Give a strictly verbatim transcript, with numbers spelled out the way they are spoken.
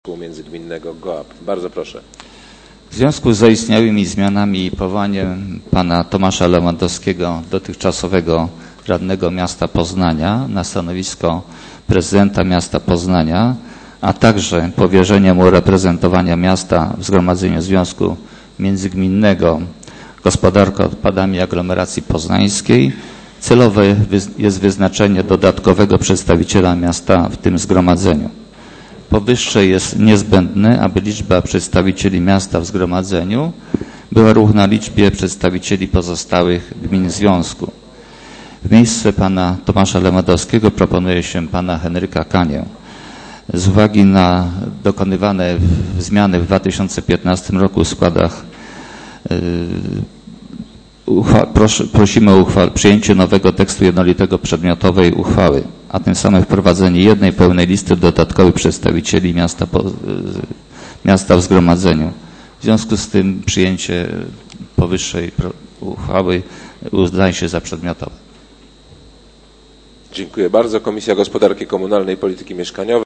Międzygminnego GOAP. Bardzo proszę. W związku z zaistniałymi zmianami i powołaniem pana Tomasza Lewandowskiego, dotychczasowego radnego miasta Poznania, na stanowisko prezydenta miasta Poznania, a także powierzeniem mu reprezentowania miasta w Zgromadzeniu Związku Międzygminnego Gospodarka Odpadami Aglomeracji Poznańskiej, celowe jest wyznaczenie dodatkowego przedstawiciela miasta w tym zgromadzeniu. Powyższe jest niezbędne, aby liczba przedstawicieli miasta w zgromadzeniu była równa liczbie przedstawicieli pozostałych gmin związku. W miejsce pana Tomasza Lewandowskiego proponuje się pana Henryka Kanię. Z uwagi na dokonywane zmiany w dwa tysiące piętnastym roku w składach yy, prosimy o uchwal, przyjęcie nowego tekstu jednolitego przedmiotowej uchwały, a tym samym wprowadzenie jednej pełnej listy dodatkowych przedstawicieli miasta, po, miasta w zgromadzeniu. W związku z tym przyjęcie powyższej uchwały uznaje się za przedmiotowe. Dziękuję bardzo. Komisja Gospodarki Komunalnej i Polityki Mieszkaniowej.